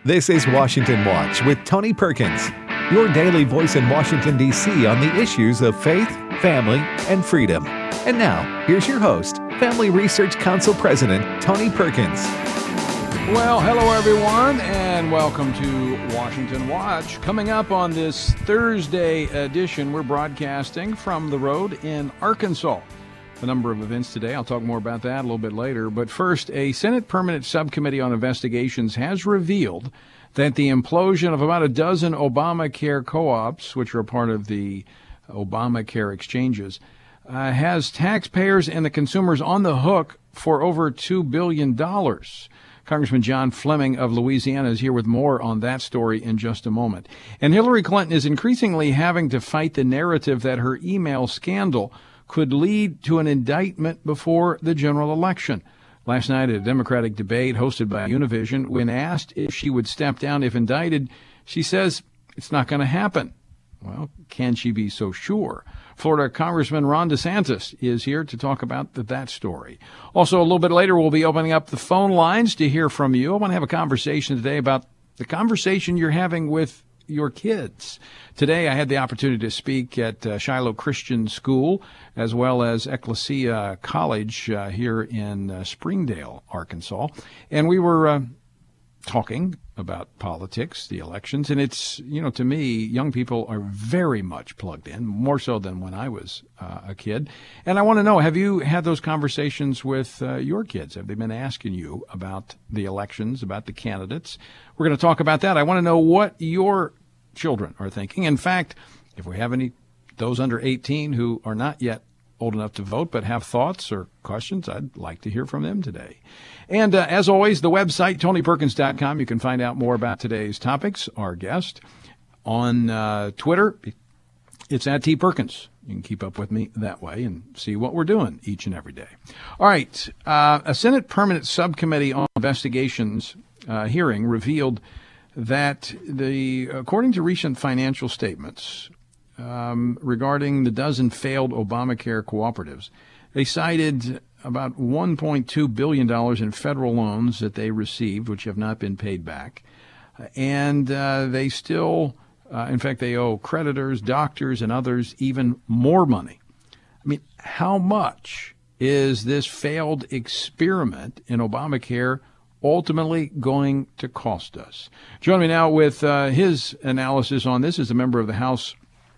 This is Washington Watch with Tony Perkins, your daily voice in Washington, D.C. on the issues of faith, family, and freedom. And now, here's your host, Family Research Council President Tony Perkins. Well, hello everyone, and welcome to Washington Watch. Coming up on this Thursday edition, we're broadcasting from the road in Arkansas. A number of events today. I'll talk more about that a little bit later. But first, a Senate Permanent Subcommittee on Investigations has revealed that the implosion of about a dozen Obamacare co-ops, which are a part of the Obamacare exchanges, has taxpayers and the consumers on the hook for over $2 billion. Congressman John Fleming of Louisiana is here with more on that story in just a moment. And Hillary Clinton is increasingly having to fight the narrative that her email scandal could lead to an indictment before the general election. Last night at a Democratic debate hosted by Univision, when asked if she would step down if indicted, she says it's not going to happen. Well, can she be so sure? Florida Congressman Ron DeSantis is here to talk about that story. Also, a little bit later, we'll be opening up the phone lines to hear from you. I want to have a conversation today about the conversation you're having with your kids. Today, I had the opportunity to speak at Shiloh Christian School as well as Ecclesia College here in Springdale, Arkansas. And we were talking about politics, the elections, and it's, to me, young people are very much plugged in, more so than when I was a kid. And I want to know, have you had those conversations with your kids? Have they been asking you about the elections, about the candidates? We're going to talk about that. I want to know what your children are thinking. In fact, if we have those under 18 who are not yet old enough to vote but have thoughts or questions, I'd like to hear from them today. And as always, the website, TonyPerkins.com, you can find out more about today's topics, our guest. On Twitter, it's at T. Perkins. You can keep up with me that way and see what we're doing each and every day. All right, a Senate Permanent Subcommittee on Investigations hearing revealed that according to recent financial statements, regarding the dozen failed Obamacare cooperatives, they cited about $1.2 billion in federal loans that they received, which have not been paid back. And they still, in fact, they owe creditors, doctors, and others even more money. I mean, how much is this failed experiment in Obamacare ultimately going to cost us? Join me now with his analysis on this is a member of the House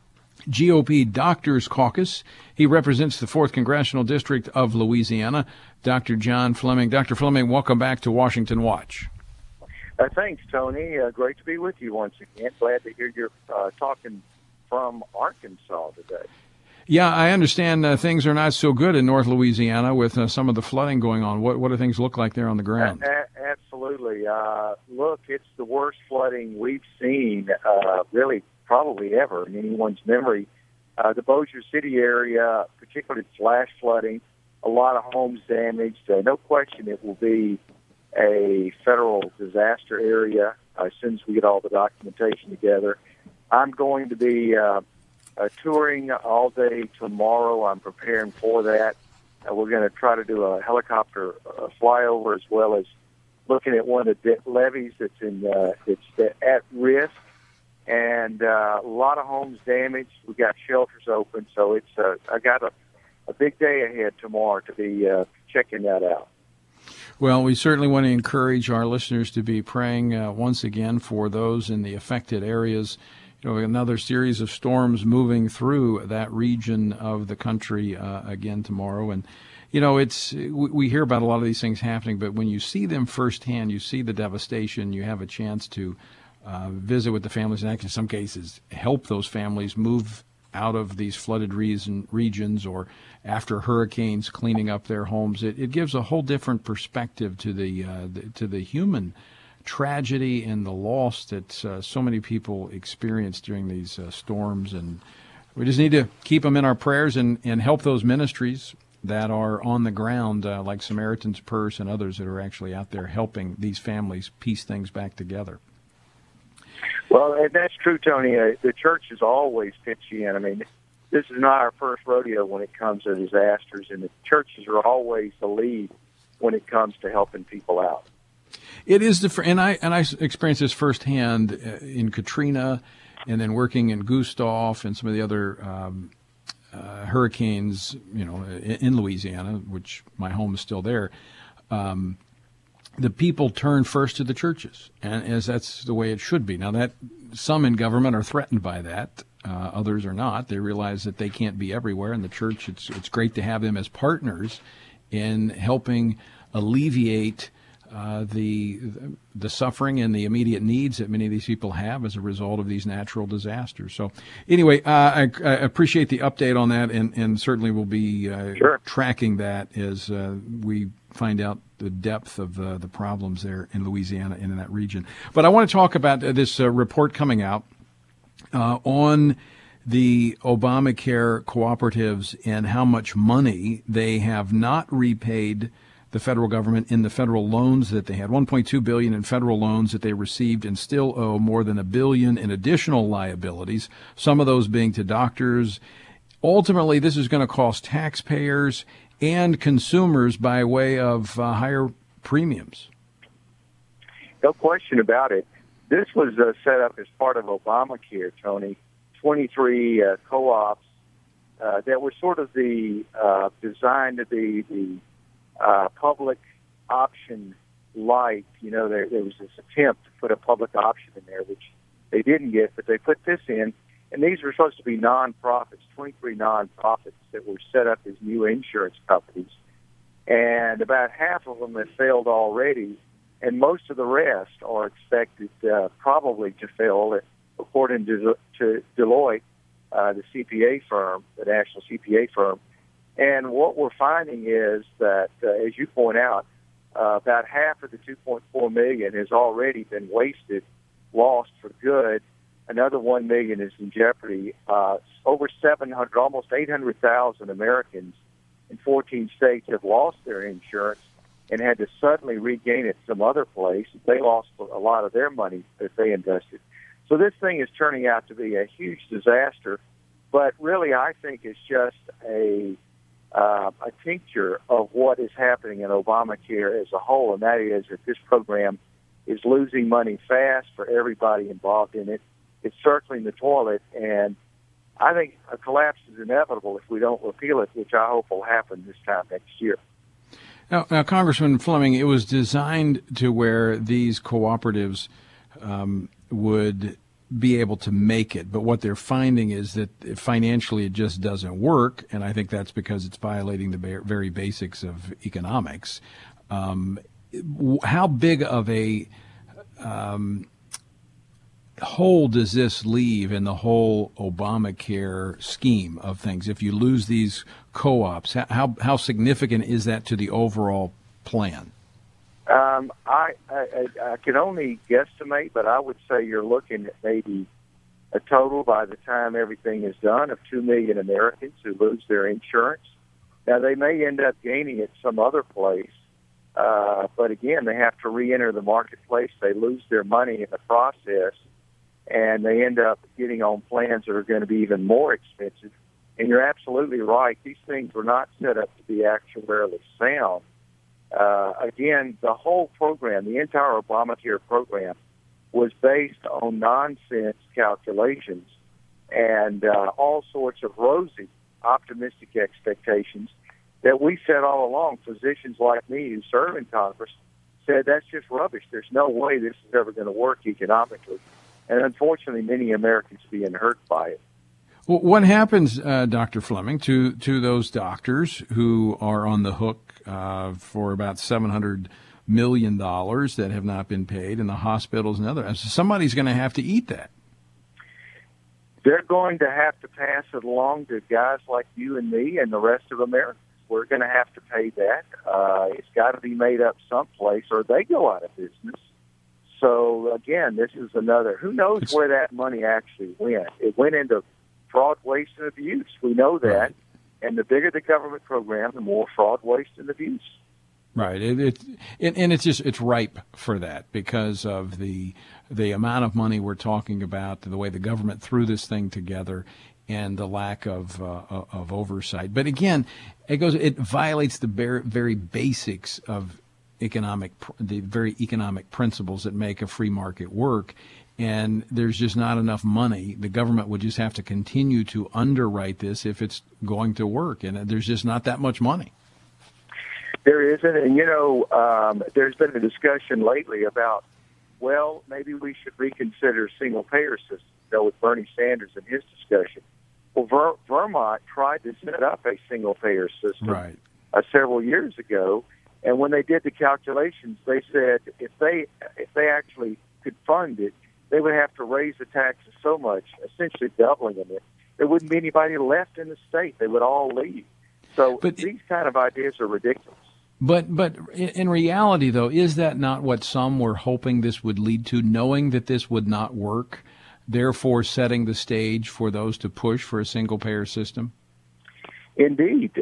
GOP Doctors Caucus. He represents the 4th Congressional District of Louisiana, Dr. John Fleming. Dr. Fleming, welcome back to Washington Watch. Thanks, Tony. Great to be with you once again. Glad to hear you're talking from Arkansas today. Yeah, I understand things are not so good in North Louisiana with some of the flooding going on. What do things look like there on the ground? Absolutely. Look, it's the worst flooding we've seen, really, probably ever in anyone's memory. The Bossier City area, particularly flash flooding, a lot of homes damaged. No question it will be a federal disaster area as soon as we get all the documentation together. I'm going to be touring all day tomorrow. I'm preparing for that. We're going to try to do a helicopter flyover as well as looking at one of the levees that's at risk. And a lot of homes damaged. We got shelters open, so it's I got a big day ahead tomorrow to be checking that out. Well, we certainly want to encourage our listeners to be praying once again for those in the affected areas. Another series of storms moving through that region of the country again tomorrow. And, we hear about a lot of these things happening, but when you see them firsthand, you see the devastation, you have a chance to visit with the families and actually in some cases help those families move out of these flooded regions or after hurricanes cleaning up their homes. It gives a whole different perspective to the human tragedy and the loss that so many people experience during these storms. And we just need to keep them in our prayers and help those ministries that are on the ground, like Samaritan's Purse and others that are actually out there helping these families piece things back together. Well, and that's true, Tony. The church is always pitching in. I mean, this is not our first rodeo when it comes to disasters, and the churches are always the lead when it comes to helping people out. It is different, and I experienced this firsthand in Katrina, and then working in Gustav and some of the other hurricanes, in Louisiana, which my home is still there. The people turn first to the churches, and as that's the way it should be. Now, that some in government are threatened by that, others are not. They realize that they can't be everywhere, and the church, it's great to have them as partners in helping alleviate the suffering and the immediate needs that many of these people have as a result of these natural disasters. So anyway, I appreciate the update on that, and certainly will be tracking that as we find out the depth of the problems there in Louisiana and in that region. But I want to talk about this report coming out on the Obamacare cooperatives and how much money they have not repaid the federal government in the federal loans that they had. $1.2 billion in federal loans that they received, and still owe more than $1 billion in additional liabilities, some of those being to doctors. Ultimately, this is going to cost taxpayers and consumers by way of higher premiums. No question about it. This was set up as part of Obamacare, Tony. 23 co-ops that were sort of designed to be the public option light. There was this attempt to put a public option in there, which they didn't get, but they put this in. And these were supposed to be nonprofits, 23 nonprofits that were set up as new insurance companies. And about half of them have failed already, and most of the rest are expected probably to fail, according to Deloitte, the CPA firm, the national CPA firm. And what we're finding is that, as you point out, about half of the $2.4 million has already been wasted, lost for good. Another $1 million is in jeopardy. Over 700, almost 800,000 Americans in 14 states have lost their insurance and had to suddenly regain it some other place. They lost a lot of their money that they invested. So this thing is turning out to be a huge disaster, but really I think it's just a tincture of what is happening in Obamacare as a whole, and that is that this program is losing money fast for everybody involved in it. It's circling the toilet, and I think a collapse is inevitable if we don't repeal it, which I hope will happen this time next year. Now, Congressman Fleming, it was designed to where these cooperatives would be able to make it, but what they're finding is that financially it just doesn't work, and I think that's because it's violating the very basics of economics. How big of a hole does this leave in the whole Obamacare scheme of things? If you lose these co-ops, how significant is that to the overall plan? I can only guesstimate, but I would say you're looking at maybe a total, by the time everything is done, of 2 million Americans who lose their insurance. Now, they may end up gaining it some other place, but again, they have to re-enter the marketplace. They lose their money in the process, and they end up getting on plans that are going to be even more expensive. And you're absolutely right. These things were not set up to be actuarially sound. Again, the whole program, the entire Obamacare program, was based on nonsense calculations and all sorts of rosy, optimistic expectations that we said all along. Physicians like me who serve in Congress said that's just rubbish. There's no way this is ever going to work economically. And unfortunately, many Americans are being hurt by it. Well, what happens, Dr. Fleming, to those doctors who are on the hook for about $700 million that have not been paid, and the hospitals and others? Somebody's going to have to eat that. They're going to have to pass it along to guys like you and me and the rest of America. We're going to have to pay that. It's got to be made up someplace, or they go out of business. So, again, this is another. Who knows where that money actually went? It went into fraud, waste, and abuse. We know that. Right. And the bigger the government program, the more fraud, waste, and abuse. Right. It's ripe for that because of the amount of money we're talking about, the way the government threw this thing together, and the lack of oversight. But again, it violates the very basics of very economic principles that make a free market work. And there's just not enough money. The government would just have to continue to underwrite this if it's going to work. And there's just not that much money. There isn't. And, there's been a discussion lately about, well, maybe we should reconsider single-payer systems, with Bernie Sanders and his discussion. Well, Vermont tried to set up a single-payer system several years ago. And when they did the calculations, they said if they actually could fund it, they would have to raise the taxes so much, essentially doubling them. There wouldn't be anybody left in the state. They would all leave. So these kind of ideas are ridiculous. But in reality, though, is that not what some were hoping this would lead to, knowing that this would not work, therefore setting the stage for those to push for a single-payer system? Indeed.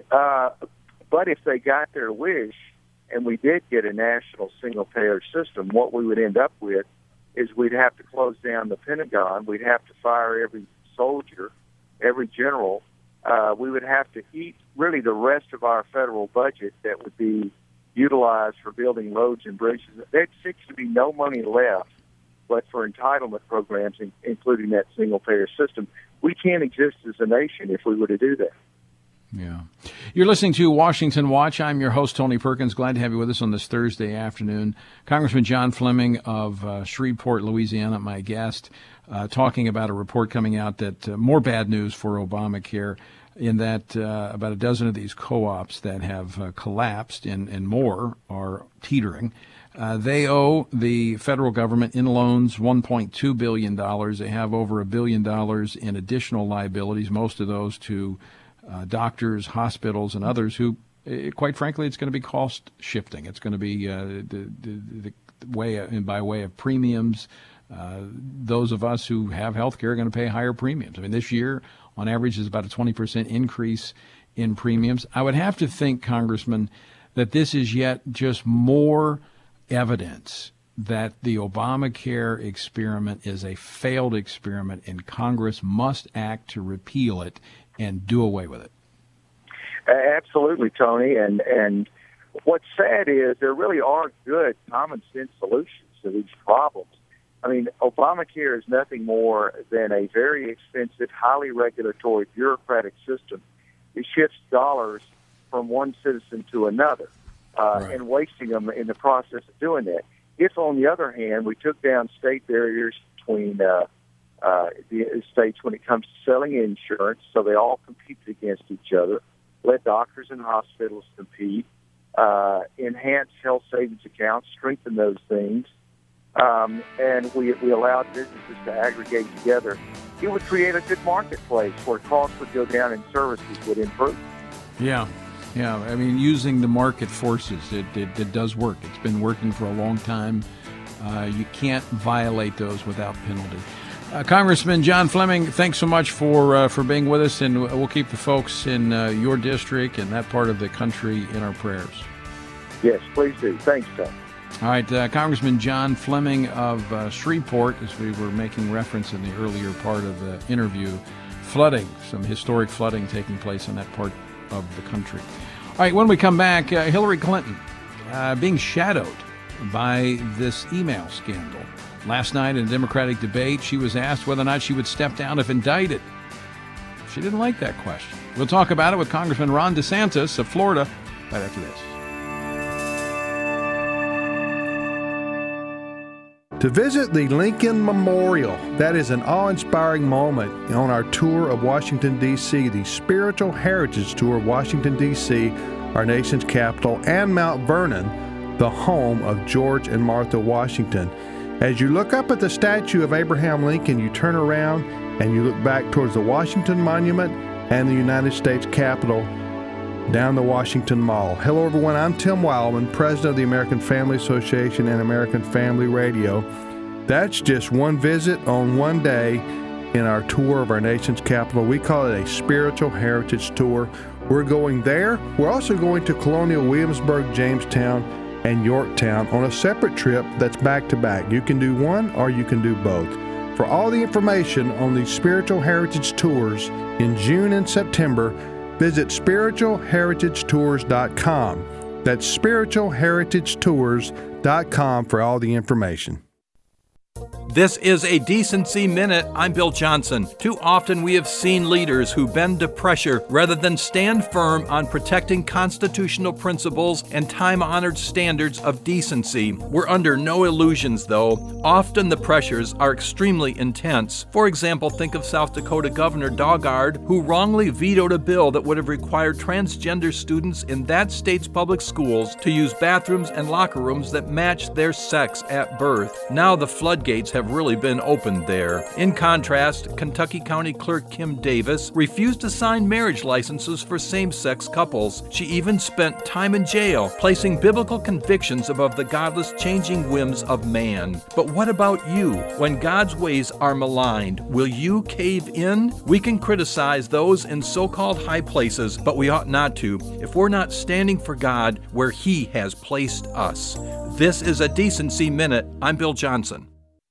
But if they got their wish and we did get a national single-payer system, what we would end up with is we'd have to close down the Pentagon. We'd have to fire every soldier, every general. We would have to eat really the rest of our federal budget that would be utilized for building roads and bridges. There seems to be no money left but for entitlement programs, including that single-payer system. We can't exist as a nation if we were to do that. Yeah. You're listening to Washington Watch. I'm your host, Tony Perkins. Glad to have you with us on this Thursday afternoon. Congressman John Fleming of Shreveport, Louisiana, my guest, talking about a report coming out that more bad news for Obamacare, in that about a dozen of these co-ops that have collapsed and more are teetering. They owe the federal government in loans $1.2 billion. They have over $1 billion in additional liabilities, most of those to doctors, hospitals, and others who, quite frankly, it's going to be cost shifting. It's going to be the way, and by way of premiums. Those of us who have health care are going to pay higher premiums. I mean, this year, on average, is about a 20% increase in premiums. I would have to think, Congressman, that this is yet just more evidence that the Obamacare experiment is a failed experiment, and Congress must act to repeal it and do away with it. Absolutely, Tony. And what's sad is there really are good common sense solutions to these problems. I mean, Obamacare is nothing more than a very expensive, highly regulatory, bureaucratic system. It shifts dollars from one citizen to another and wasting them in the process of doing that. If, on the other hand, we took down state barriers between the states when it comes to selling insurance, so they all competed against each other, let doctors and hospitals compete, enhance health savings accounts, strengthen those things, and we allowed businesses to aggregate together, it would create a good marketplace where costs would go down and services would improve. Yeah. I mean, using the market forces, it does work. It's been working for a long time. You can't violate those without penalty. Congressman John Fleming, thanks so much for being with us, and we'll keep the folks in your district and that part of the country in our prayers. Yes, please do. Thanks, Tom. All right, Congressman John Fleming of Shreveport, as we were making reference in the earlier part of the interview, flooding, some historic flooding taking place in that part of the country. All right, when we come back, Hillary Clinton being shadowed by this email scandal. Last night in a Democratic debate, she was asked whether or not she would step down if indicted. She didn't like that question. We'll talk about it with Congressman Ron DeSantis of Florida right after this. To visit the Lincoln Memorial, that is an awe-inspiring moment on our tour of Washington, D.C., the Spiritual Heritage Tour of Washington, D.C., our nation's capital, and Mount Vernon, the home of George and Martha Washington. As you look up at the statue of Abraham Lincoln, you turn around and you look back towards the Washington Monument and the United States Capitol down the Washington Mall. Hello, everyone. I'm Tim Wildman, president of the American Family Association and American Family Radio. That's just one visit on one day in our tour of our nation's capital. We call it a Spiritual Heritage Tour. We're going there. We're also going to Colonial Williamsburg, Jamestown, and Yorktown on a separate trip that's back-to-back. You can do one or you can do both. For all the information on these Spiritual Heritage Tours in June and September, visit spiritualheritagetours.com. That's spiritualheritagetours.com for all the information. This is a Decency Minute. I'm Bill Johnson. Too often we have seen leaders who bend to pressure rather than stand firm on protecting constitutional principles and time-honored standards of decency. We're under no illusions, though. Often the pressures are extremely intense. For example, think of South Dakota Governor Daugaard, who wrongly vetoed a bill that would have required transgender students in that state's public schools to use bathrooms and locker rooms that matched their sex at birth. Now the floodgates have really been opened there. In contrast, Kentucky County Clerk Kim Davis refused to sign marriage licenses for same-sex couples. She even spent time in jail, placing biblical convictions above the godless changing whims of man. But what about you? When God's ways are maligned, will you cave in? We can criticize those in so-called high places, but we ought not to if we're not standing for God where He has placed us. This is a Decency Minute. I'm Bill Johnson.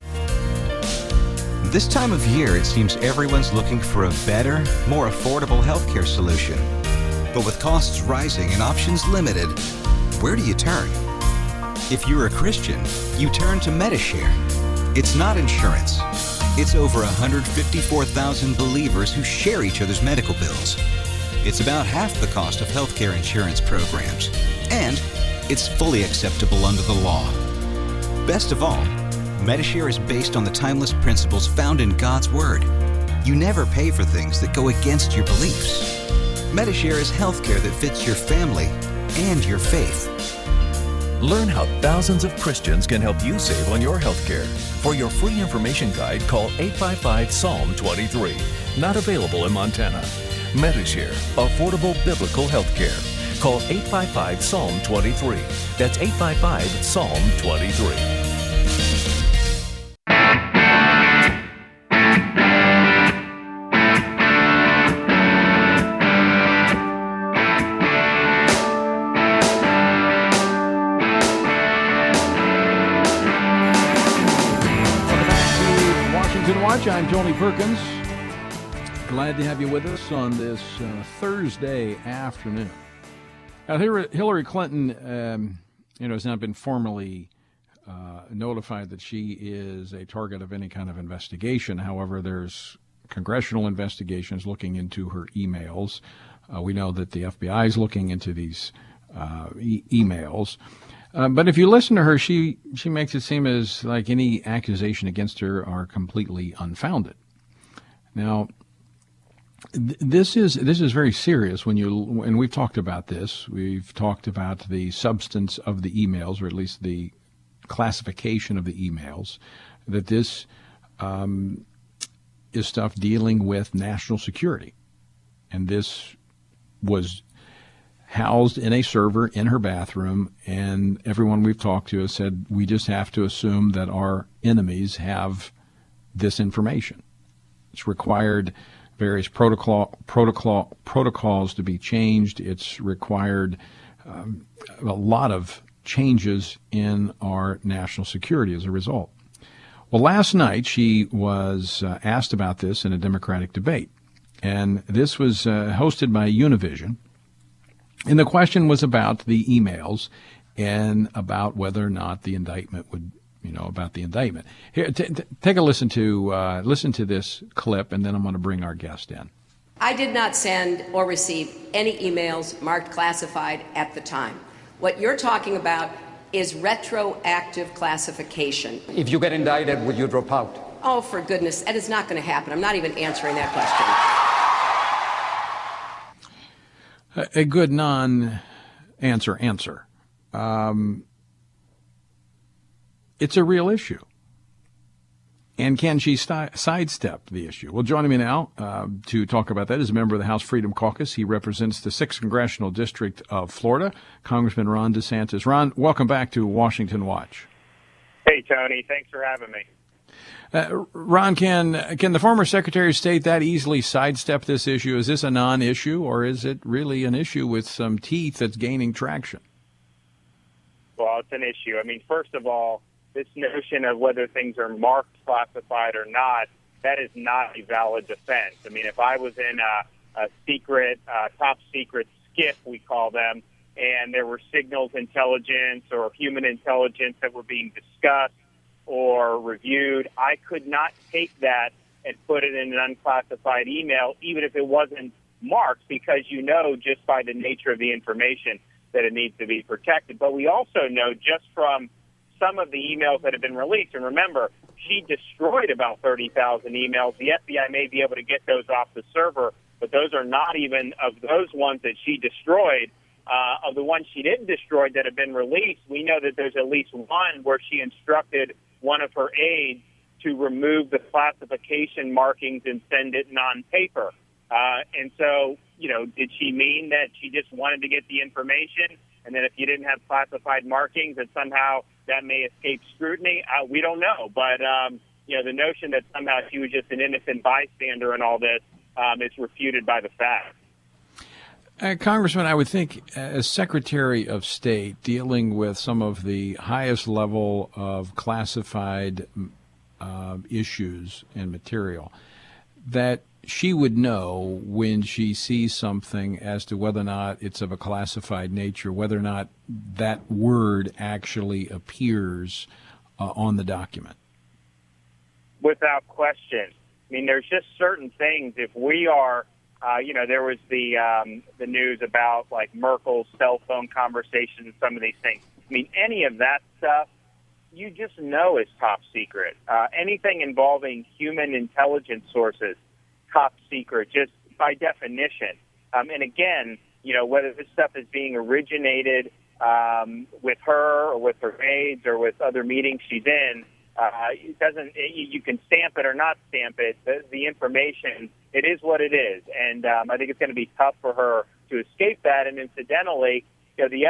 This time of year, it seems everyone's looking for a better, more affordable healthcare solution. But with costs rising and options limited, where do you turn? If you're a Christian, you turn to Medi-Share. It's not insurance. It's over 154,000 believers who share each other's medical bills. It's about half the cost of healthcare insurance programs. And it's fully acceptable under the law. Best of all, Medi-Share is based on the timeless principles found in God's Word. You never pay for things that go against your beliefs. Medi-Share is healthcare that fits your family and your faith. Learn how thousands of Christians can help you save on your healthcare. For your free information guide, call 855-PSALM-23. Not available in Montana. Medi-Share, affordable biblical healthcare. Call 855-PSALM-23. That's 855-PSALM-23. I'm Tony Perkins. Glad to have you with us on this Thursday afternoon. Hillary Clinton, has not been formally notified that she is a target of any kind of investigation. However, there's congressional investigations looking into her emails. We know that the FBI is looking into these emails. But if you listen to her, she makes it seem as like any accusation against her are completely unfounded. Now, this is very serious and we've talked about this. We've talked about the substance of the emails, or at least the classification of the emails, that this is stuff dealing with national security. And this was housed in a server in her bathroom, and everyone we've talked to has said we just have to assume that our enemies have this information. It's required various protocols to be changed. It's required a lot of changes in our national security as a result. Well, last night she was asked about this in a Democratic debate, and this was hosted by Univision. And the question was about the emails and about whether or not the indictment would, about the indictment. Here, take a listen to this clip, and then I'm going to bring our guest in. I did not send or receive any emails marked classified at the time. What you're talking about is retroactive classification. If you get indicted, will you drop out? Oh, for goodness, that is not going to happen. I'm not even answering that question. A good non-answer answer. It's a real issue. And can she sidestep the issue? Well, joining me now to talk about that is a member of the House Freedom Caucus. He represents the 6th Congressional District of Florida, Congressman Ron DeSantis. Ron, welcome back to Washington Watch. Hey, Tony. Thanks for having me. Ron, can the former Secretary of State that easily sidestep this issue? Is this a non-issue, or is it really an issue with some teeth that's gaining traction? Well, it's an issue. I mean, first of all, this notion of whether things are marked classified or not, that is not a valid defense. I mean, if I was in a secret, top secret SCIF, we call them, and there were signals intelligence or human intelligence that were being discussed or reviewed, I could not take that and put it in an unclassified email, even if it wasn't marked, because you know just by the nature of the information that it needs to be protected. But we also know just from some of the emails that have been released, and remember, she destroyed about 30,000 emails. The FBI may be able to get those off the server, but those are not even of those ones that she destroyed. Of the ones she didn't destroy that have been released, we know that there's at least one where she instructed one of her aides to remove the classification markings and send it non-paper. And so, did she mean that she just wanted to get the information, and then if you didn't have classified markings, that somehow that may escape scrutiny? We don't know. But, the notion that somehow she was just an innocent bystander in all this is refuted by the facts. Congressman, I would think as Secretary of State dealing with some of the highest level of classified issues and material, that she would know when she sees something as to whether or not it's of a classified nature, whether or not that word actually appears on the document. Without question. I mean, there's just certain things. If we are, there was the news about like Merkel's cell phone conversations and some of these things. I mean, any of that stuff, you just know is top secret. Anything involving human intelligence sources, top secret, just by definition. And again, whether this stuff is being originated with her or with her aides or with other meetings she's in, it doesn't. You can stamp it or not stamp it. The information, it is what it is, and I think it's going to be tough for her to escape that. And incidentally, the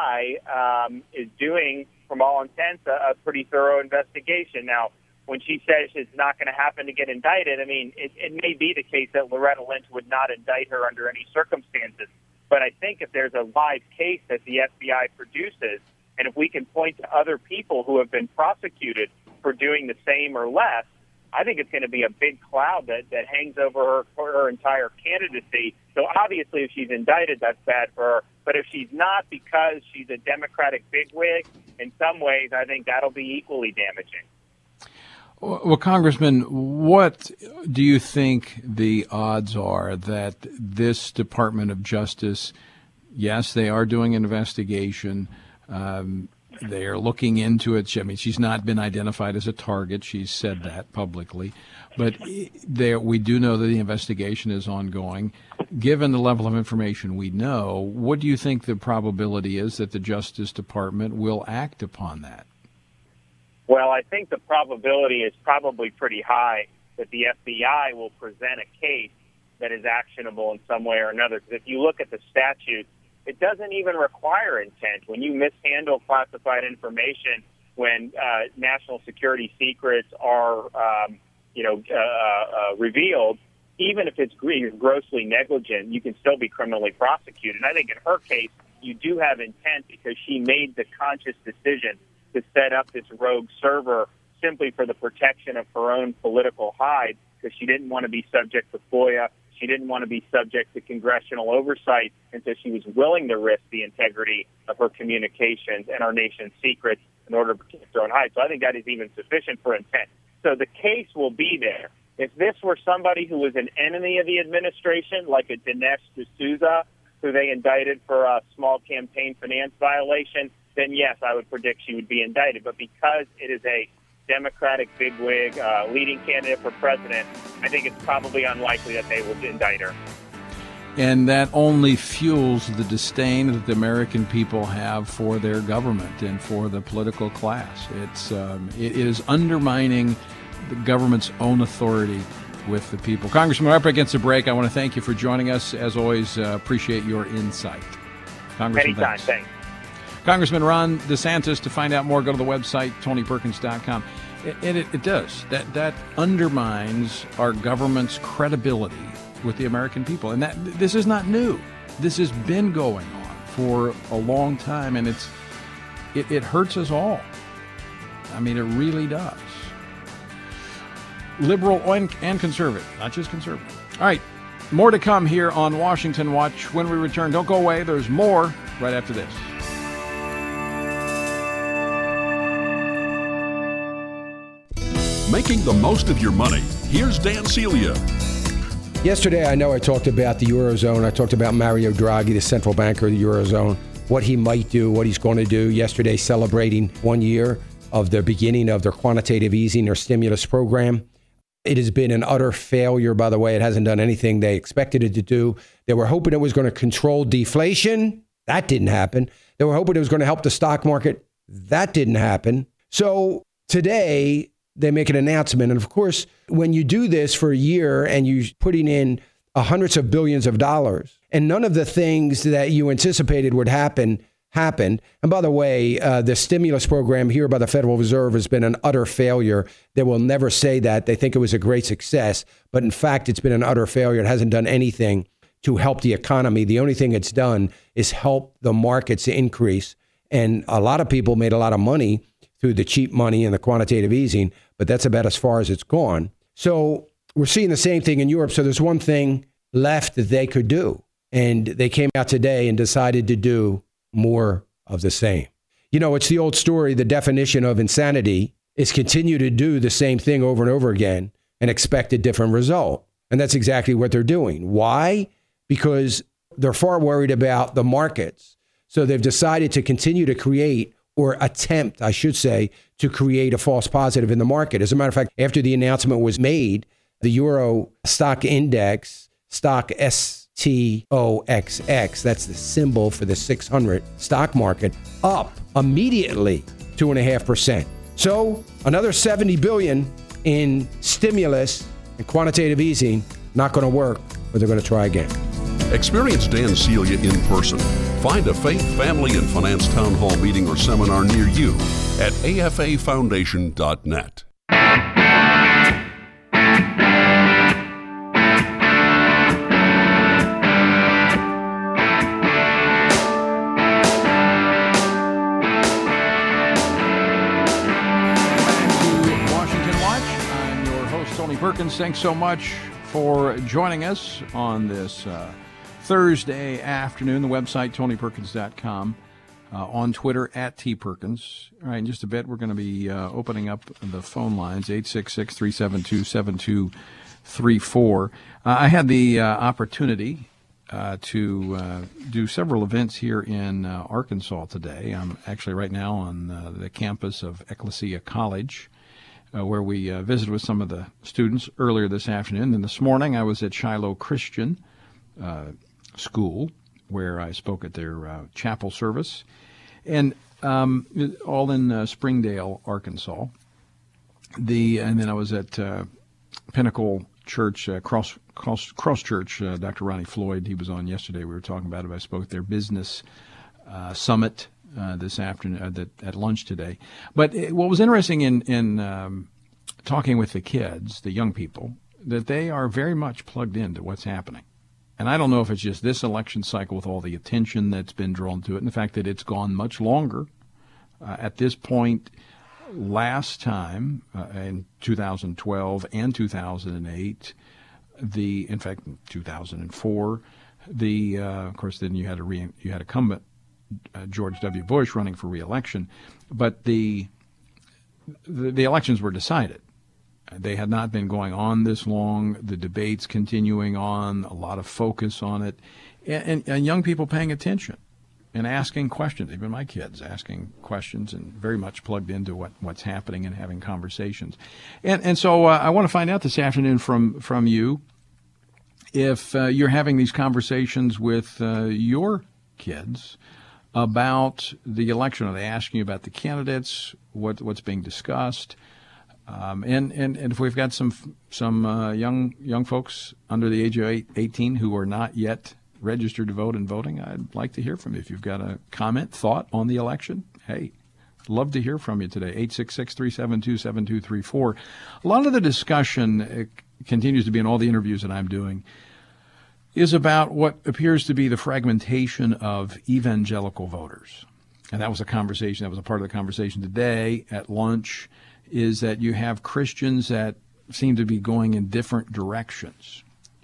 FBI is doing, from all intents, a pretty thorough investigation. Now, when she says it's not going to happen to get indicted, I mean, it may be the case that Loretta Lynch would not indict her under any circumstances. But I think if there's a live case that the FBI produces, and if we can point to other people who have been prosecuted for doing the same or less, I think it's going to be a big cloud that hangs over her entire candidacy. So obviously if she's indicted, that's bad for her. But if she's not, because she's a Democratic bigwig, in some ways I think that'll be equally damaging. Well, Congressman, what do you think the odds are that this Department of Justice, yes, they are doing an investigation, they are looking into it. I mean, she's not been identified as a target. She's said that publicly. But we do know that the investigation is ongoing. Given the level of information we know, what do you think the probability is that the Justice Department will act upon that? Well, I think the probability is probably pretty high that the FBI will present a case that is actionable in some way or another. Because if you look at the statute, it doesn't even require intent. When you mishandle classified information, when national security secrets are, revealed, even if it's grossly negligent, you can still be criminally prosecuted. And I think in her case, you do have intent because she made the conscious decision to set up this rogue server simply for the protection of her own political hide, because she didn't want to be subject to FOIA. She didn't want to be subject to congressional oversight, and so she was willing to risk the integrity of her communications and our nation's secrets in order to protect her own hide. So I think that is even sufficient for intent. So the case will be there. If this were somebody who was an enemy of the administration, like a Dinesh D'Souza, who they indicted for a small campaign finance violation, then yes, I would predict she would be indicted. But because it is a Democratic bigwig, leading candidate for president, I think it's probably unlikely that they will indict her. And that only fuels the disdain that the American people have for their government and for the political class. It is undermining the government's own authority with the people. Congressman, we're up against a break. I want to thank you for joining us. As always, appreciate your insight. Congressman, anytime, thanks. Congressman Ron DeSantis. To find out more, go to the website, TonyPerkins.com. And it does. That undermines our government's credibility with the American people. And this is not new. This has been going on for a long time, and it hurts us all. I mean, it really does. Liberal and conservative, not just conservative. All right. More to come here on Washington Watch when we return. Don't go away. There's more right after this. Making the most of your money. Here's Dan Celia. Yesterday, I know I talked about the Eurozone. I talked about Mario Draghi, the central banker of the Eurozone, what he might do, what he's going to do. Yesterday, celebrating 1 year of the beginning of their quantitative easing, their stimulus program. It has been an utter failure, by the way. It hasn't done anything they expected it to do. They were hoping it was going to control deflation. That didn't happen. They were hoping it was going to help the stock market. That didn't happen. So today, they make an announcement. And of course, when you do this for a year and you're putting in hundreds of billions of dollars and none of the things that you anticipated would happen happened. And by the way, the stimulus program here by the Federal Reserve has been an utter failure. They will never say that. They think it was a great success. But in fact, it's been an utter failure. It hasn't done anything to help the economy. The only thing it's done is help the markets increase. And a lot of people made a lot of money through the cheap money and the quantitative easing, but that's about as far as it's gone. So we're seeing the same thing in Europe. So there's one thing left that they could do. And they came out today and decided to do more of the same. You know, it's the old story. The definition of insanity is continue to do the same thing over and over again and expect a different result. And that's exactly what they're doing. Why? Because they're far worried about the markets. So they've decided to continue to create, or attempt, I should say, to create a false positive in the market. As a matter of fact, after the announcement was made, the Euro stock index, stock STOXX, that's the symbol for the 600 stock market, up immediately 2.5%. So another $70 billion in stimulus and quantitative easing, not going to work, but they're going to try again. Experience Dan Celia in person. Find a faith, family, and finance town hall meeting or seminar near you at afafoundation.net. Perkins, thanks so much for joining us on this Thursday afternoon. The website, TonyPerkins.com, on Twitter, @TPerkins. All right, in just a bit, we're going to be opening up the phone lines, 866-372-7234. I had the opportunity to do several events here in Arkansas today. I'm actually right now on the campus of Ecclesia College, where we visited with some of the students earlier this afternoon. And this morning I was at Shiloh Christian School, where I spoke at their chapel service, and all in Springdale, Arkansas. And then I was at Pinnacle Church, Cross Church. Dr. Ronnie Floyd, he was on yesterday. We were talking about it. I spoke at their business summit this afternoon at lunch today. But what was interesting in talking with the kids, the young people, that they are very much plugged into what's happening. And I don't know if it's just this election cycle with all the attention that's been drawn to it and the fact that it's gone much longer. At this point, last time, in 2012 and 2008, in fact, 2004, of course, then you had incumbent George W. Bush running for re-election, but the elections were decided. They had not been going on this long. The debates continuing on, a lot of focus on it, and young people paying attention and asking questions. Even my kids asking questions and very much plugged into what's happening and having conversations. And so I want to find out this afternoon from you if you're having these conversations with your kids about the election. Are they asking you about the candidates, what's being discussed? And if we've got some young folks under the age of 18 who are not yet registered to vote and voting, I'd like to hear from you. If you've got a comment, thought on the election, hey, love to hear from you today. 866-372-7234. A lot of the discussion continues to be in all the interviews that I'm doing is about what appears to be the fragmentation of evangelical voters. And that was a conversation, that was a part of the conversation today at lunch, is that you have Christians that seem to be going in different directions.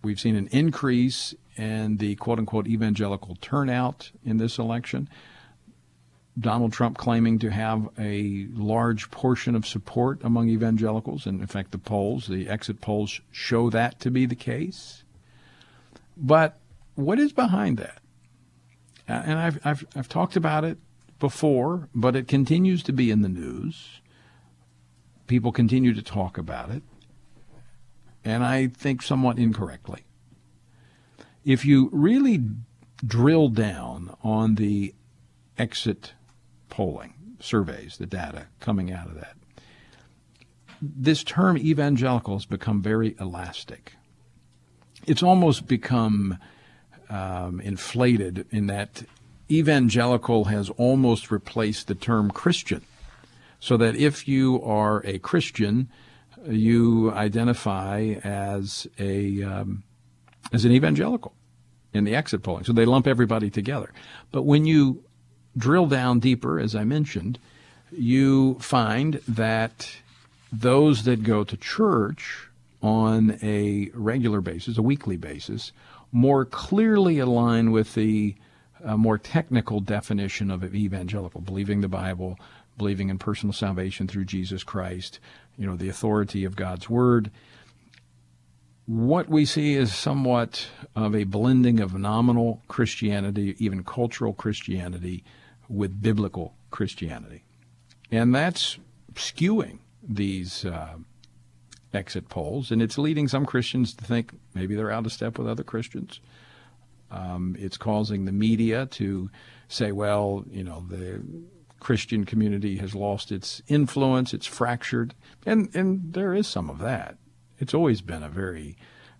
We've seen an increase in the quote-unquote evangelical turnout in this election. Donald Trump claiming to have a large portion of support among evangelicals. And in fact, the exit polls show that to be the case. But what is behind that? And I've talked about it before, but it continues to be in the news. People continue to talk about it, and I think somewhat incorrectly. If you really drill down on the exit polling surveys, the data coming out of that, this term evangelical has become very elastic. It's almost become inflated in that evangelical has almost replaced the term Christian, so that if you are a Christian, you identify as an evangelical in the exit polling. So they lump everybody together. But when you drill down deeper, as I mentioned, you find that those that go to church on a regular basis, a weekly basis, more clearly align with the more technical definition of evangelical, believing the Bible, believing in personal salvation through Jesus Christ, the authority of God's Word. What we see is somewhat of a blending of nominal Christianity, even cultural Christianity, with biblical Christianity. And that's skewing these exit polls, and it's leading some Christians to think maybe they're out of step with other Christians. It's causing the media to say, well, the Christian community has lost its influence, it's fractured, and there is some of that. It's always been a very,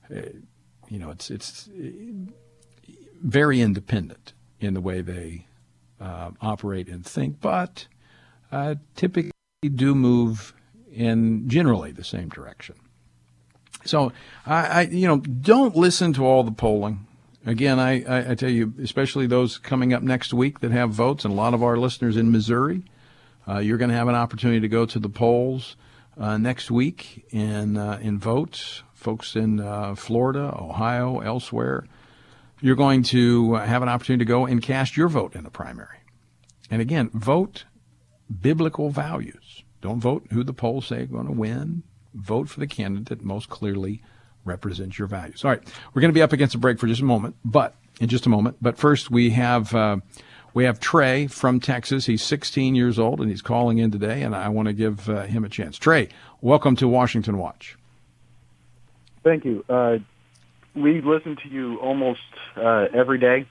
it's very independent in the way they operate and think, but typically do move in generally the same direction. So I don't listen to all the polling. Again, I tell you, especially those coming up next week that have votes, and a lot of our listeners in Missouri, you're going to have an opportunity to go to the polls next week and vote. Folks in Florida, Ohio, elsewhere, you're going to have an opportunity to go and cast your vote in the primary. And again, vote biblical values. Don't vote who the polls say are going to win. Vote for the candidate that most clearly represents your values. All right, we're going to be up against a break for just a moment, but first we have Trey from Texas. He's 16 years old and he's calling in today, and I want to give him a chance. Trey, welcome to Washington Watch. Thank you. We listen to you almost every day.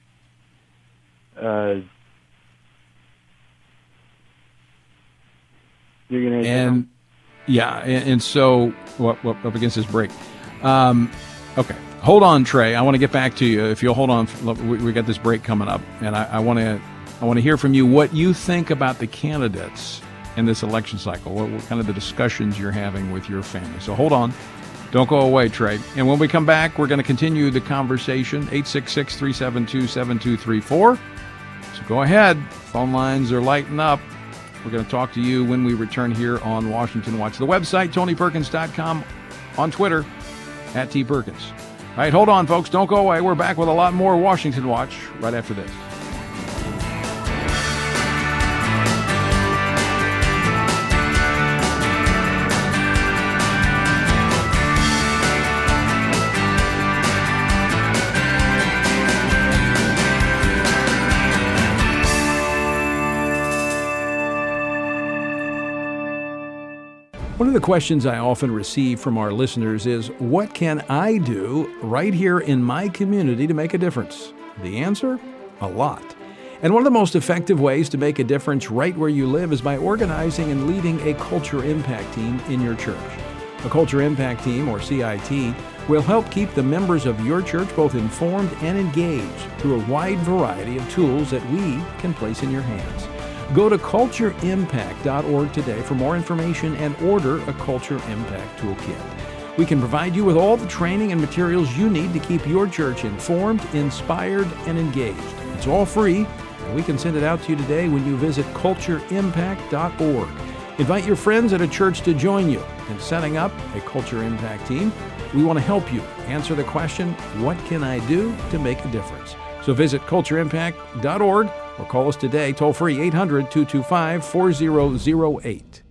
And so up against this break. Okay, hold on, Trey. I want to get back to you. If you'll hold on, we got this break coming up, and I want to hear from you what you think about the candidates in this election cycle. What kind of the discussions you're having with your family. So hold on. Don't go away, Trey. And when we come back, we're going to continue the conversation, 866-372-7234. So go ahead. Phone lines are lighting up. We're going to talk to you when we return here on Washington Watch. The website, TonyPerkins.com, on Twitter, @TPerkins. All right, hold on, folks. Don't go away. We're back with a lot more Washington Watch right after this. One of the questions I often receive from our listeners is, what can I do right here in my community to make a difference? The answer? A lot. And one of the most effective ways to make a difference right where you live is by organizing and leading a Culture Impact Team in your church. A Culture Impact Team, or CIT, will help keep the members of your church both informed and engaged through a wide variety of tools that we can place in your hands. Go to cultureimpact.org today for more information and order a Culture Impact Toolkit. We can provide you with all the training and materials you need to keep your church informed, inspired, and engaged. It's all free, and we can send it out to you today when you visit cultureimpact.org. Invite your friends at a church to join you in setting up a Culture Impact team. We want to help you answer the question, what can I do to make a difference? So visit cultureimpact.org or call us today, toll free 800-225-4008.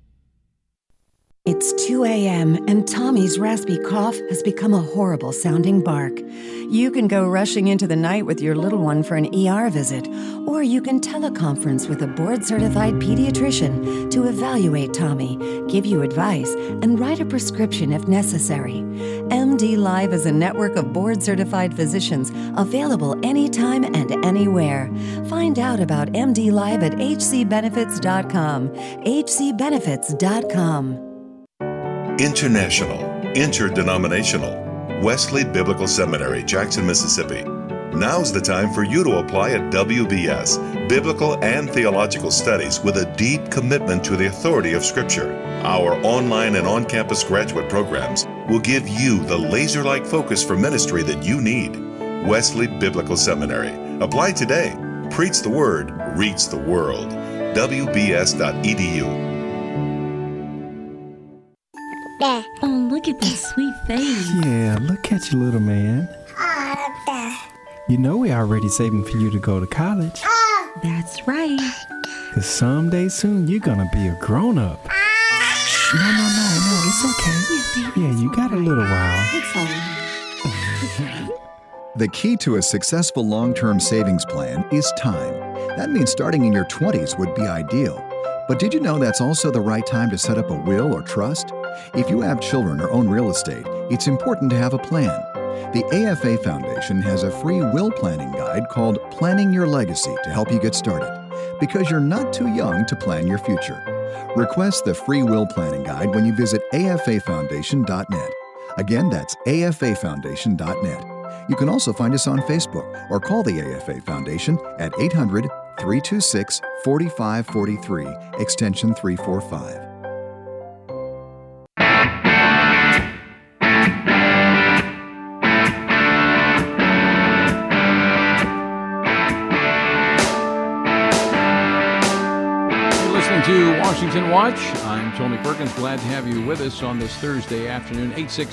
It's 2 a.m. and Tommy's raspy cough has become a horrible sounding bark. You can go rushing into the night with your little one for an ER visit, or you can teleconference with a board-certified pediatrician to evaluate Tommy, give you advice, and write a prescription if necessary. MD Live is a network of board-certified physicians available anytime and anywhere. Find out about MD Live at hcbenefits.com. hcbenefits.com. International, interdenominational, Wesley Biblical Seminary, Jackson, Mississippi. Now's the time for you to apply at WBS, Biblical and Theological Studies, with a deep commitment to the authority of Scripture. Our online and on-campus graduate programs will give you the laser-like focus for ministry that you need. Wesley Biblical Seminary. Apply today. Preach the Word, reach the world. WBS.edu. Oh, look at that sweet face. Yeah, look at you, little man. You know we're already saving for you to go to college. That's right. Because someday soon you're going to be a grown-up. No, it's okay. Yeah, you got a little while. It's all right. The key to a successful long-term savings plan is time. That means starting in your 20s would be ideal. But did you know that's also the right time to set up a will or trust? If you have children or own real estate, it's important to have a plan. The AFA Foundation has a free will planning guide called Planning Your Legacy to help you get started, because you're not too young to plan your future. Request the free will planning guide when you visit afafoundation.net. Again, that's afafoundation.net. You can also find us on Facebook or call the AFA Foundation at 800-326-4543, extension 345. To Washington Watch. I'm Tony Perkins. Glad to have you with us on this Thursday afternoon,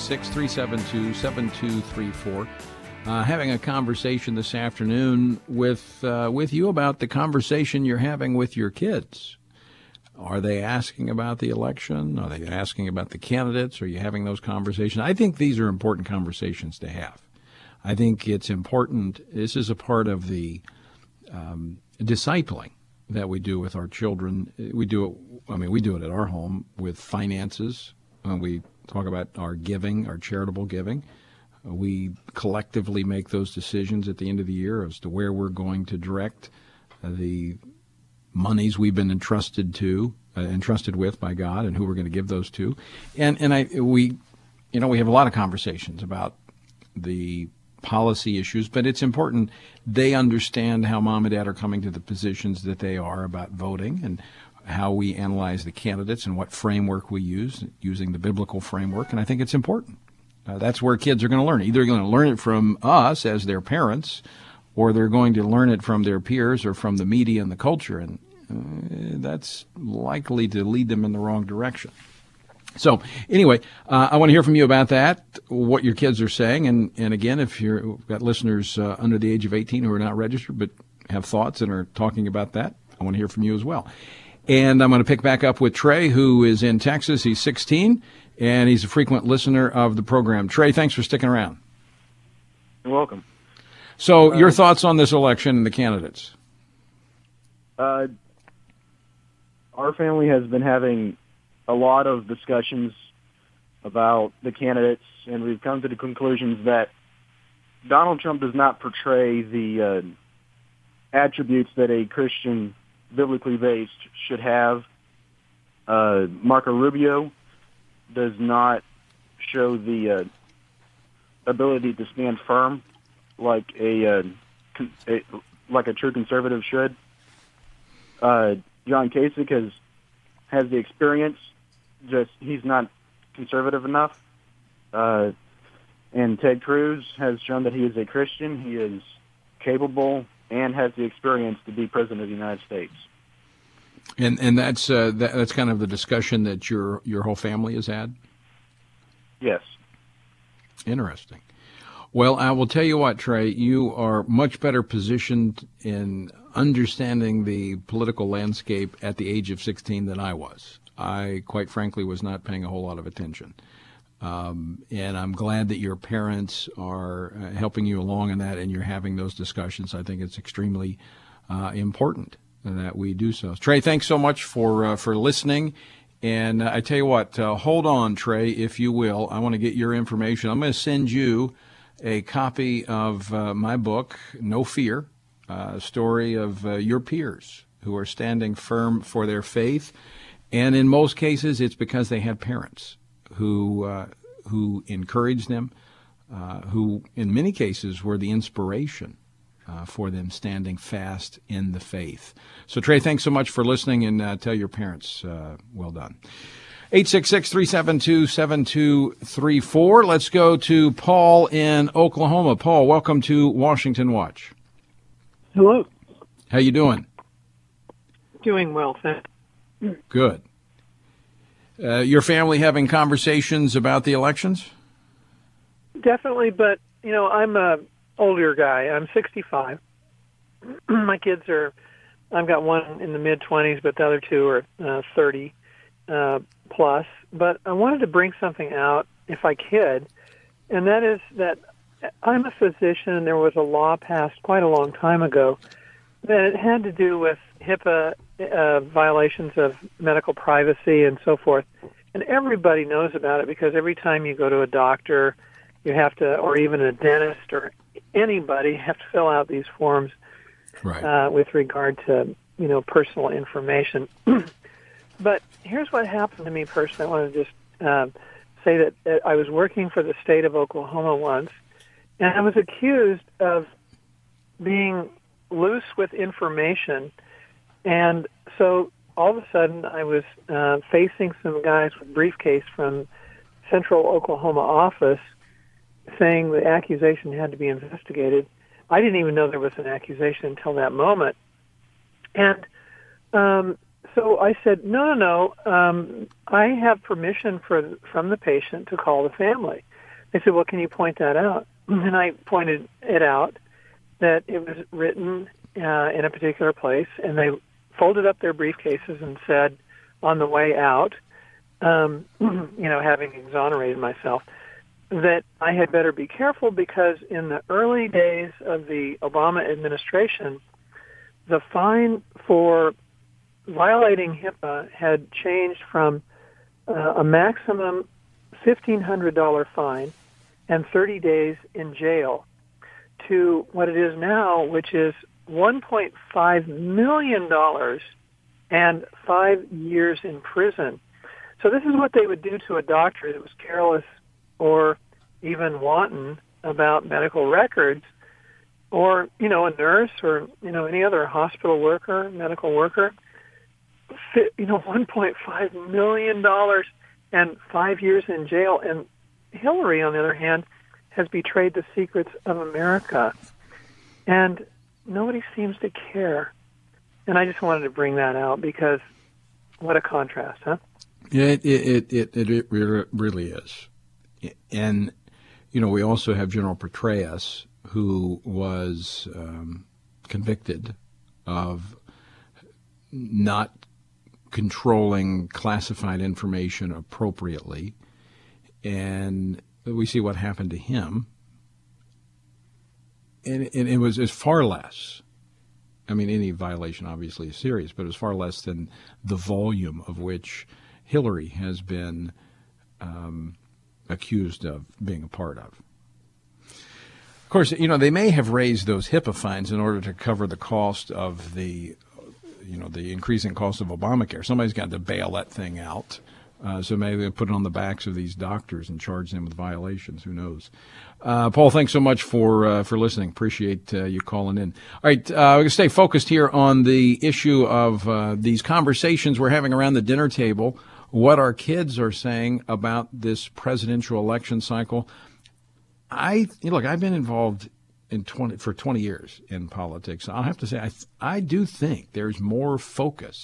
866-372-7234. Having a conversation this afternoon with you about the conversation you're having with your kids. Are they asking about the election? Are they asking about the candidates? Are you having those conversations? I think these are important conversations to have. I think it's important. This is a part of the discipling that we do with our children. We do it at our home with finances. We talk about our giving, our charitable giving. We collectively make those decisions at the end of the year as to where we're going to direct the monies we've been entrusted with by God, and who we're going to give those to. We have a lot of conversations about the policy issues, but it's important they understand how mom and dad are coming to the positions that they are about voting, and how we analyze the candidates and what framework we use, using the biblical framework. And I think it's important. That's where kids are going to learn. Either they're going to learn it from us as their parents, or they're going to learn it from their peers or from the media and the culture. And that's likely to lead them in the wrong direction. So anyway, I want to hear from you about that, what your kids are saying. And again, if you've got listeners under the age of 18 who are not registered but have thoughts and are talking about that, I want to hear from you as well. And I'm going to pick back up with Trey, who is in Texas. He's 16, and he's a frequent listener of the program. Trey, thanks for sticking around. You're welcome. So your thoughts on this election and the candidates? Our family has been having a lot of discussions about the candidates, and we've come to the conclusions that Donald Trump does not portray the attributes that a Christian, biblically based, should have. Marco Rubio does not show the ability to stand firm like a true conservative should. John Kasich has the experience, just he's not conservative enough. And Ted Cruz has shown that he is a Christian. He is capable and has the experience to be president of the United States. And that's kind of the discussion that your whole family has had? Yes. Interesting. Well, I will tell you what, Trey, you are much better positioned in understanding the political landscape at the age of 16 than I was. I, quite frankly, was not paying a whole lot of attention. And I'm glad that your parents are helping you along in that and you're having those discussions. I think it's extremely important that we do so. Trey, thanks so much for listening. And I tell you what, hold on, Trey, if you will. I want to get your information. I'm going to send you a copy of my book, No Fear, a story of your peers who are standing firm for their faith. And in most cases, it's because they had parents who encouraged them, who in many cases were the inspiration for them standing fast in the faith. So, Trey, thanks so much for listening, and tell your parents well done. 866-372-7234. Let's go to Paul in Oklahoma. Paul, welcome to Washington Watch. Hello. How you doing? Doing well, thanks. Good. Your family having conversations about the elections? Definitely, but, I'm a older guy. I'm 65. My kids I've got one in the mid-20s, but the other two are 30 plus. But I wanted to bring something out, if I could, and that is that I'm a physician, and there was a law passed quite a long time ago that it had to do with HIPAA violations of medical privacy and so forth. And everybody knows about it because every time you go to a doctor, you have to, or even a dentist or anybody, have to fill out these forms with regard to, personal information. But here's what happened to me personally. I want to just say that I was working for the state of Oklahoma once, and I was accused of being loose with information. And so all of a sudden I was facing some guys with briefcase from Central Oklahoma office saying the accusation had to be investigated. I didn't even know there was an accusation until that moment. And so I said, no, I have permission from the patient to call the family. They said, well, can you point that out? And I pointed it out, that it was written in a particular place, and they folded up their briefcases and said on the way out, having exonerated myself, that I had better be careful because in the early days of the Obama administration, the fine for violating HIPAA had changed from a maximum $1,500 fine and 30 days in jail to what it is now, which is $1.5 million and 5 years in prison. So this is what they would do to a doctor that was careless or even wanton about medical records, or, a nurse or, any other hospital worker, medical worker. $1.5 million and 5 years in jail. And Hillary, on the other hand, has betrayed the secrets of America. And nobody seems to care. And I just wanted to bring that out because what a contrast, huh? Yeah, it really is. And, we also have General Petraeus, who was convicted of not controlling classified information appropriately. And we see what happened to him. And it was far less. I mean, any violation obviously is serious, but it was far less than the volume of which Hillary has been accused of being a part of. Of course, they may have raised those HIPAA fines in order to cover the cost of the increasing cost of Obamacare. Somebody's got to bail that thing out. So maybe they put it on the backs of these doctors and charge them with violations. Who knows? Paul, thanks so much for listening. Appreciate you calling in. All right, we're going to stay focused here on the issue of these conversations we're having around the dinner table, what our kids are saying about this presidential election cycle. I've been involved for 20 years in politics. I'll have to say, I do think there's more focus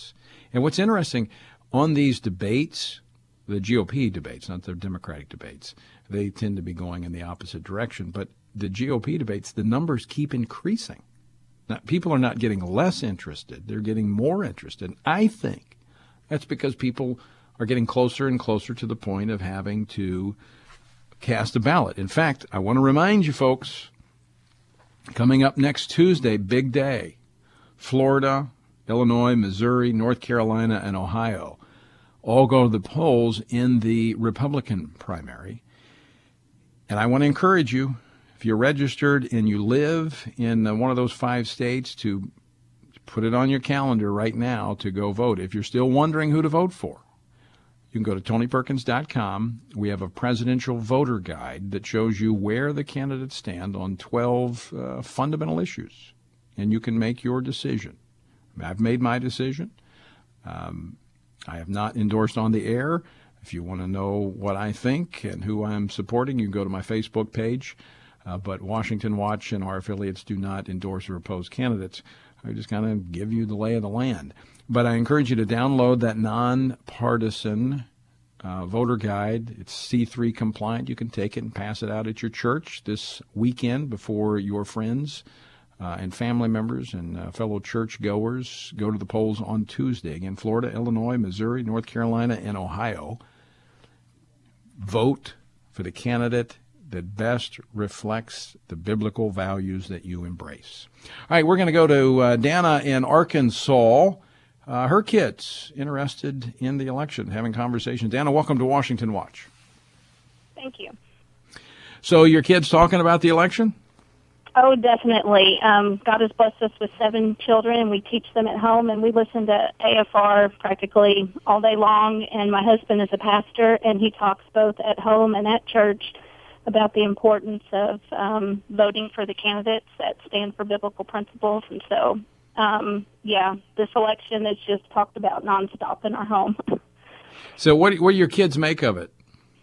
And what's interesting, on these debates, the GOP debates, not the Democratic debates, they tend to be going in the opposite direction. But the GOP debates, the numbers keep increasing. Now, people are not getting less interested. They're getting more interested. I think that's because people are getting closer and closer to the point of having to cast a ballot. In fact, I want to remind you folks, coming up next Tuesday, big day, Florida, Illinois, Missouri, North Carolina, and Ohio all go to the polls in the Republican primary. And I want to encourage you, if you're registered and you live in one of those 5 states, to put it on your calendar right now to go vote. If you're still wondering who to vote for, you can go to TonyPerkins.com. We have a presidential voter guide that shows you where the candidates stand on 12 fundamental issues, and you can make your decision. I've made my decision. I have not endorsed on the air. If you want to know what I think and who I'm supporting, you can go to my Facebook page. But Washington Watch and our affiliates do not endorse or oppose candidates. I just kind of give you the lay of the land. But I encourage you to download that nonpartisan voter guide. It's C3 compliant. You can take it and pass it out at your church this weekend before your friends and family members and fellow church goers go to the polls on Tuesday. Again, Florida, Illinois, Missouri, North Carolina, and Ohio. Vote for the candidate that best reflects the biblical values that you embrace. All right, we're going to go to Dana in Arkansas. Her kids interested in the election, having conversations. Dana, welcome to Washington Watch. Thank you. So your kids talking about the election? Oh, definitely. God has blessed us with 7 children, and we teach them at home, and we listen to AFR practically all day long. And my husband is a pastor, and he talks both at home and at church about the importance of voting for the candidates that stand for biblical principles. And so, this election is just talked about nonstop in our home. So what do your kids make of it?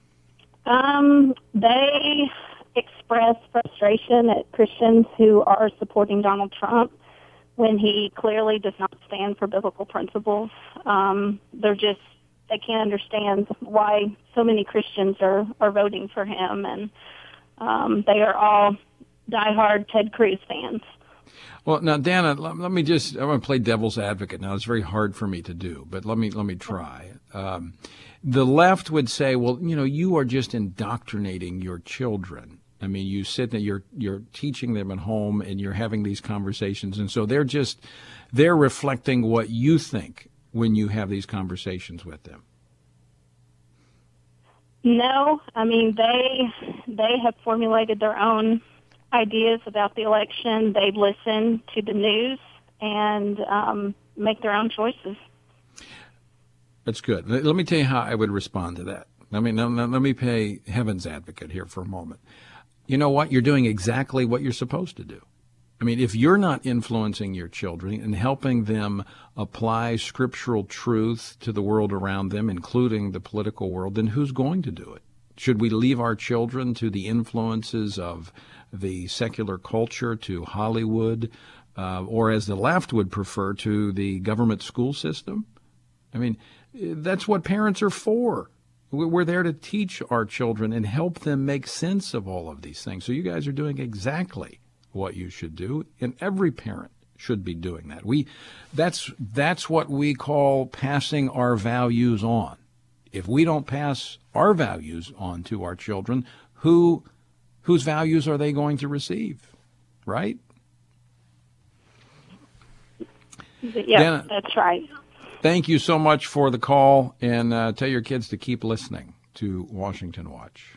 They express frustration at Christians who are supporting Donald Trump when he clearly does not stand for biblical principles. They can't understand why so many Christians are voting for him, and they are all diehard Ted Cruz fans. Well, now, Dana, let me I'm going to play devil's advocate. Now, it's very hard for me to do, but let me try. The left would say, well, you are just indoctrinating your children. I mean, you sit there, you're teaching them at home, and you're having these conversations, and so they're reflecting what you think when you have these conversations with them. No, I mean, they have formulated their own ideas about the election. They listen to the news and make their own choices. That's good. Let me tell you how I would respond to that. Let me play heaven's advocate here for a moment. You know what? You're doing exactly what you're supposed to do. I mean, if you're not influencing your children and helping them apply scriptural truth to the world around them, including the political world, then who's going to do it? Should we leave our children to the influences of the secular culture, to Hollywood, or as the left would prefer, to the government school system? I mean, that's what parents are for. We're there to teach our children and help them make sense of all of these things. So you guys are doing exactly what you should do, and every parent should be doing that. That's what we call passing our values on. If we don't pass our values on to our children, whose values are they going to receive, right? Yeah, Dana, that's right. Thank you so much for the call, and tell your kids to keep listening to Washington Watch.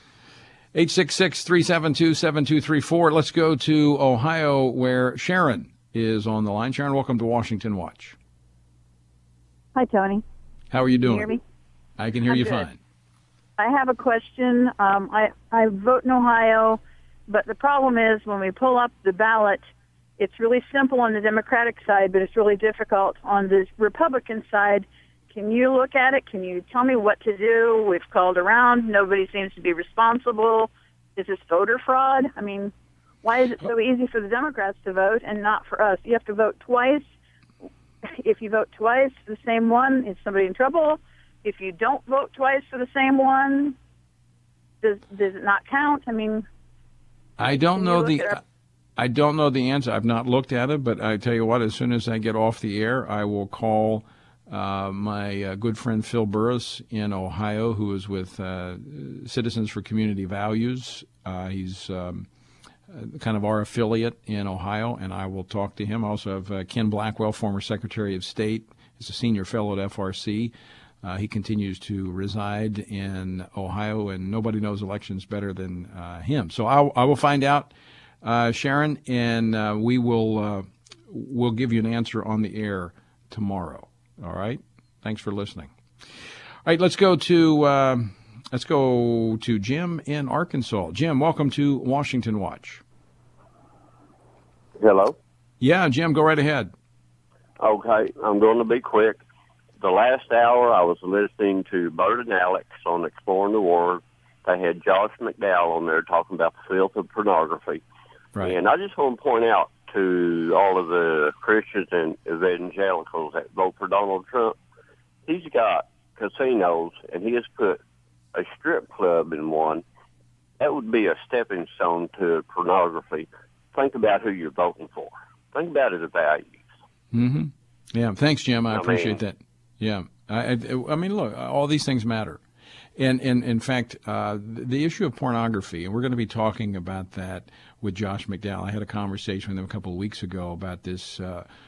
866-372-7234. Let's go to Ohio, where Sharon is on the line. Sharon, welcome to Washington Watch. Hi, Tony. How are you doing? Can you hear me? I can hear you good. fine. I have a question. I vote in Ohio, but the problem is when we pull up the ballot, it's really simple on the Democratic side, but it's really difficult on the Republican side. Can you look at it? Can you tell me what to do? We've called around. Nobody seems to be responsible. Is this voter fraud? I mean, why is it so easy for the Democrats to vote and not for us? You have to vote twice. if you vote twice for the same one, is somebody in trouble? If you don't vote twice for the same one, does it not count? I mean, I don't know the answer. I've not looked at it, but I tell you what, as soon as I get off the air, I will call my good friend Phil Burris in Ohio, who is with Citizens for Community Values. He's kind of our affiliate in Ohio, and I will talk to him. I also have Ken Blackwell, former Secretary of State. He's a senior fellow at FRC. He continues to reside in Ohio, and nobody knows elections better than him. So I will find out, Sharon, and we'll give you an answer on the air tomorrow. All right? Thanks for listening. All right, let's go to Jim in Arkansas. Jim, welcome to Washington Watch. Hello? Yeah, Jim, go right ahead. Okay, I'm going to be quick. The last hour I was listening to Bert and Alex on Exploring the World. They had Josh McDowell on there talking about the filth of pornography. Right. And I just want to point out to all of the Christians and evangelicals that vote for Donald Trump, he's got casinos, and he has put a strip club in one. That would be a stepping stone to pornography. Think about who you're voting for. Think about his values. Mm-hmm. Yeah, thanks, Jim. I appreciate that. Yeah. I mean, look, all these things matter. And in fact, the issue of pornography, and we're going to be talking about that with Josh McDowell. I had a conversation with him a couple of weeks ago about this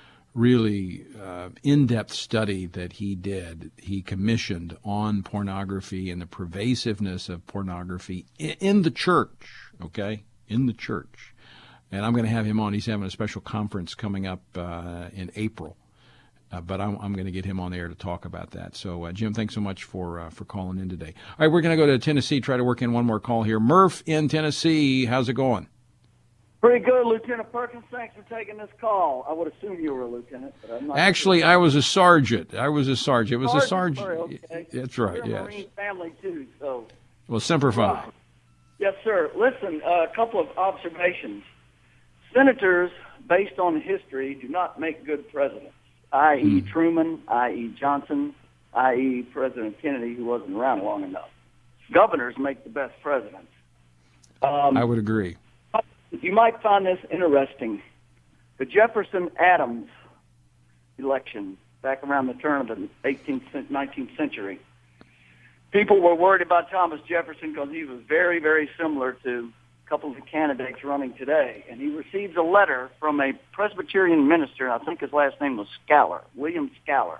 really in-depth study that he commissioned on pornography and the pervasiveness of pornography in the church, okay, in the church. And I'm going to have him on. He's having a special conference coming up in April. But I'm going to get him on the air to talk about that. So, Jim, thanks so much for calling in today. All right, we're going to go to Tennessee, try to work in one more call here. Murph in Tennessee, how's it going? Pretty good, Lieutenant Perkins. Thanks for taking this call. I would assume you were a lieutenant, but I'm not. Actually, sure. I was a sergeant. It was a sergeant. Okay. That's right, You're yes. a Marine family, too, so. Well, Semper Fi. Yes, sir. Listen, a couple of observations. Senators, based on history, do not make good presidents. I.e. Truman, i.e. Johnson, i.e. President Kennedy, who wasn't around long enough. Governors make the best presidents. I would agree. You might find this interesting. The Jefferson-Adams election, back around the turn of the 19th century, people were worried about Thomas Jefferson because he was very, very similar to couple of the candidates running today, and he receives a letter from a Presbyterian minister. I think his last name was Scaller, William Scaller.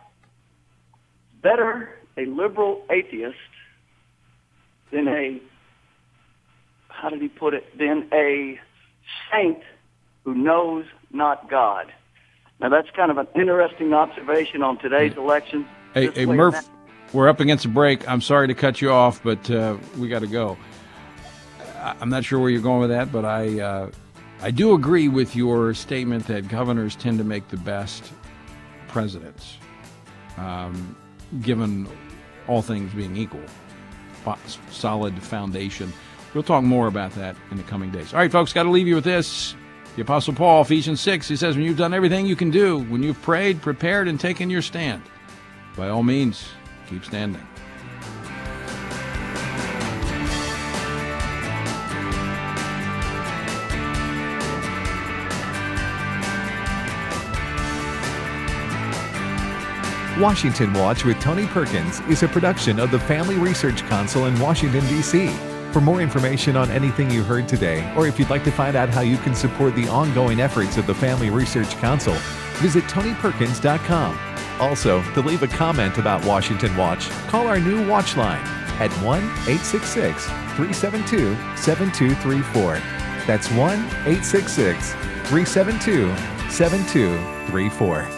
Better a liberal atheist than than a saint who knows not God. Now, that's kind of an interesting observation on today's election. Hey, Murph, we're up against a break. I'm sorry to cut you off, but we got to go. I'm not sure where you're going with that, but I do agree with your statement that governors tend to make the best presidents, given all things being equal. Solid foundation. We'll talk more about that in the coming days. All right, folks, got to leave you with this. The Apostle Paul, Ephesians 6, he says, when you've done everything you can do, when you've prayed, prepared, and taken your stand, by all means, keep standing. Washington Watch with Tony Perkins is a production of the Family Research Council in Washington, D.C. For more information on anything you heard today, or if you'd like to find out how you can support the ongoing efforts of the Family Research Council, visit TonyPerkins.com. Also, to leave a comment about Washington Watch, call our new Watch line at 1-866-372-7234. That's 1-866-372-7234.